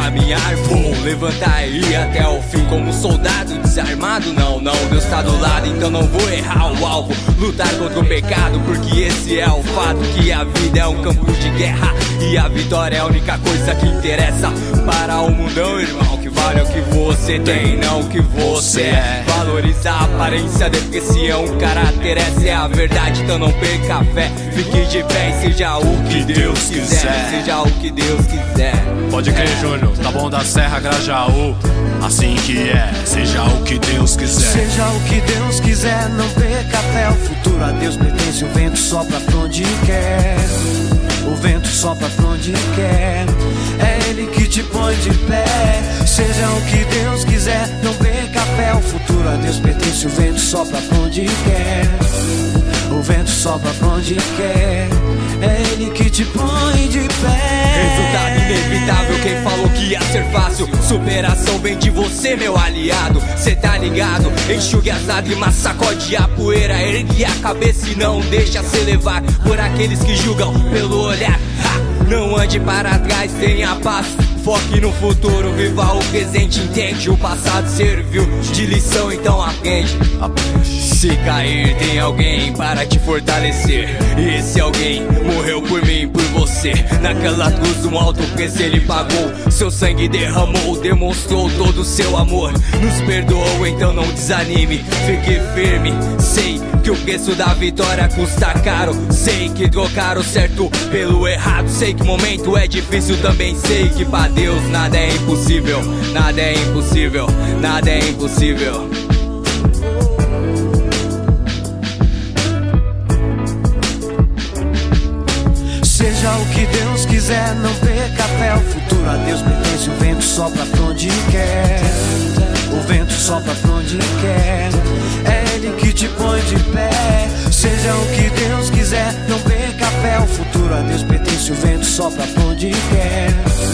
caminhar, vou levantar e ir até o fim como um soldado desarmado. Não, Deus tá do lado, então não vou errar o alvo. Lutar contra o pecado, porque esse é o fato, que a vida é um campo de guerra e a vitória é a única coisa que interessa para o mundão, irmão. Que vale é o que você tem, não o que você é. Valoriza a aparência, depreciam o caráter, essa é a verdade, então não perca a fé. Fique de pé e seja o que Deus quiser. Seja o que Deus quiser. Pode crer, Júnior, tá bom da Serra, Grajaú. Assim que é, seja o que Deus quiser. Seja o que Deus quiser, não perca a fé. O futuro a Deus pertence, o vento sopra pra onde quer. O vento sopra pra onde quer. É Ele que te põe de pé. Seja o que Deus quiser, não perca a fé. O futuro a Deus pertence, o vento sopra pra onde quer. O vento sopra pra onde quer. É Ele que te põe de pé. Resultado inevitável, quem falou que ia ser fácil? Superação vem de você, meu aliado. Cê tá ligado? Enxugue as lágrimas, sacode a poeira, ergue a cabeça e não deixa se levar por aqueles que julgam pelo olhar. Não ande para trás, tenha paz. Foque no futuro, viva o presente, entende? O passado serviu de lição, então aprende. Se cair, tem alguém para te fortalecer. E esse alguém morreu por mim, por você. Naquela cruz, um alto preço ele pagou. Seu sangue derramou, demonstrou todo o seu amor. Nos perdoou, então não desanime. Fique firme, sei que o preço da vitória custa caro. Sei que trocar o certo pelo errado. Sei que o momento é difícil, também sei que pra Deus nada é impossível. Nada é impossível, nada é impossível. Seja o que Deus quiser, não perca a fé. O futuro a Deus pertence, o vento sopra pra onde quer. O vento sopra pra onde quer. É Ele que te põe de pé. Seja o que Deus quiser, não perca a fé. O futuro a Deus pertence, o vento sopra pra onde quer.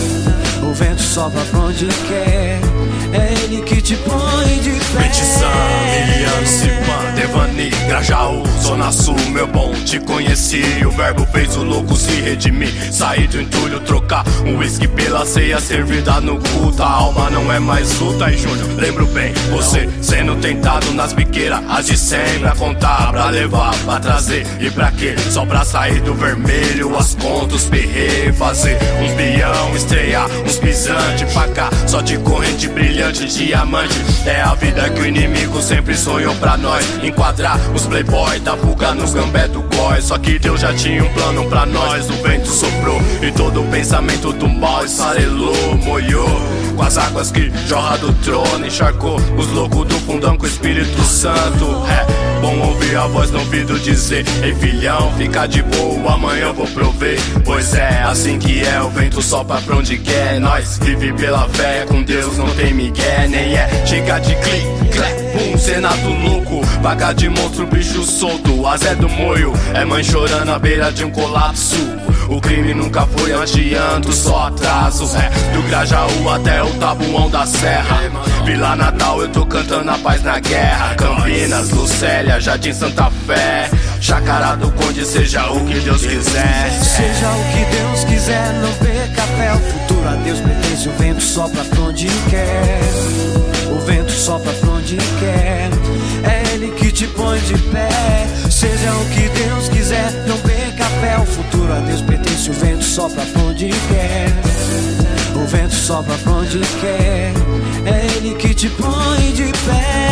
O vento sopra pra onde quer. É Ele que te põe de pé. Petição, Miliano, Cipan, Devani, Grajaú, Zona Sul, meu bom, te conheci. O verbo fez o louco se redimir. Sair do entulho, trocar um whisky pela ceia servida no culto. A alma não é mais luta, e Júnior, lembro bem, você sendo tentado nas biqueiras, as de sempre a contar, pra levar, pra trazer e pra quê? Só pra sair do vermelho, as contas, perrer, fazer uns bião, estrear uns pisantes pra cá, só de corrente brilhante, diamante. É a vida que o inimigo sempre sonhou pra nós, enquadrar os playboy da fuga nos gambé do góis. Só que Deus já tinha um plano pra nós. O vento soprou e todo o pensamento do mal esfarelou, molhou com as águas que jorra do trono, encharcou os loucos do fundão com o Espírito Santo. É bom ouvir a voz no ouvido dizer: ei filhão, fica de boa, amanhã eu vou prover. Pois é, assim que é, o vento sopra pra onde quer. Nós vive pela fé, com Deus não tem migué. Nem é chega de clique, clé, pum, senado louco, vaga de monstro, bicho solto. A Zé do Moio é mãe chorando à beira de um colapso. O crime nunca foi adianto, só atraso. É do Grajaú até o Tabuão da Serra. Vila Natal eu tô cantando a paz na guerra. Campinas, Lucélia, Jardim Santa Fé, Chácara do Conde, seja o que Deus quiser. Seja o que Deus quiser, não perca a fé. O futuro a Deus pertence, o vento sopra pra onde quer. O vento sopra pra onde quer. É Ele que te põe de pé. Seja o que Deus quiser, não perca a fé. O futuro a Deus pertence, o vento sopra pra onde quer. O vento sopra pra onde quer. É Ele que te põe de pé.